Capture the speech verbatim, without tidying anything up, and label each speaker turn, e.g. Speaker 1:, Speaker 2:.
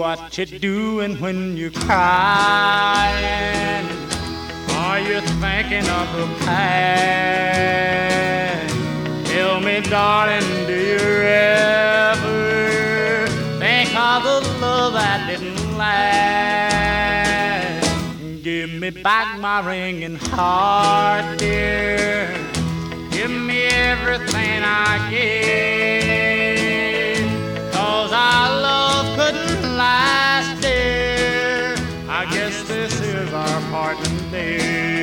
Speaker 1: what you doing when you crying? Are you thinking of the past? Tell me, darling, do you ever think of the love that didn't last? Give me back my ringing heart, dear. Give me everything I gave. 'Cause our love couldn't last, dear. I guess this is our parting day.